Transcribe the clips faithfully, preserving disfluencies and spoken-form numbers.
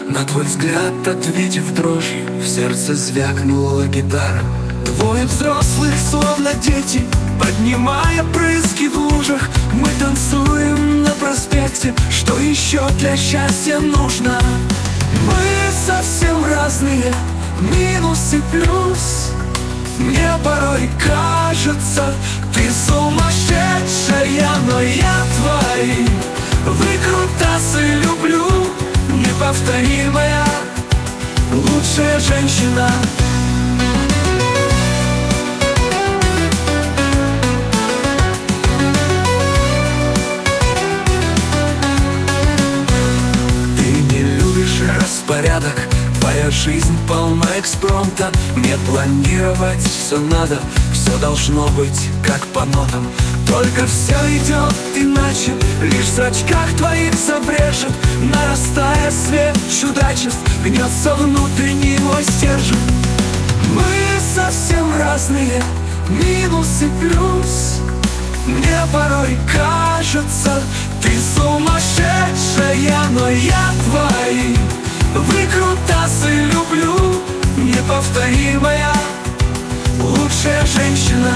На твой взгляд, ответив дрожью, в сердце звякнула гитара. Двое взрослых, словно дети, поднимая прыски в лужах, мы танцуем на проспекте. Что еще для счастья нужно? Мы совсем разные, минус и плюс. Мне порой кажется, ты сумасшедшая, но я твои выкрутасы люблю. Неповторимая, лучшая женщина. Ты не любишь распорядок, твоя жизнь полна экспромта. Мне планировать все надо, все должно быть как по нотам. Только все идет иначе, лишь в зрачках твоих забрежет, нарастая свет чудачеств, гнется внутренний мой стержень. Мы совсем разные, минус и плюс. Мне порой кажется, ты сумасшедшая, но я твои выкрутасы люблю. Неповторимая, лучшая женщина.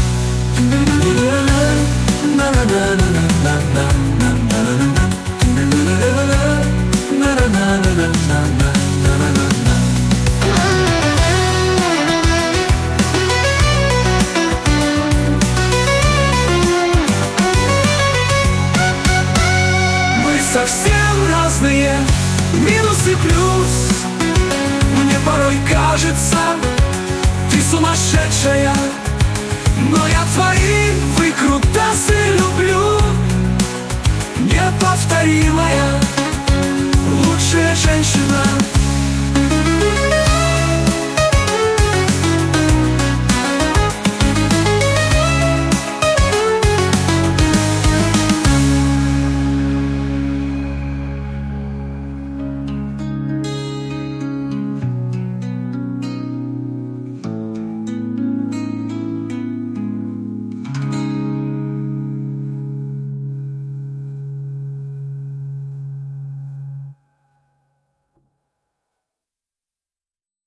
Мы совсем разные, минус и плюс. Мне порой кажется, ты сумасшедшая, но я твои выкрутасы люблю. Неповторимая, лучшая женщина.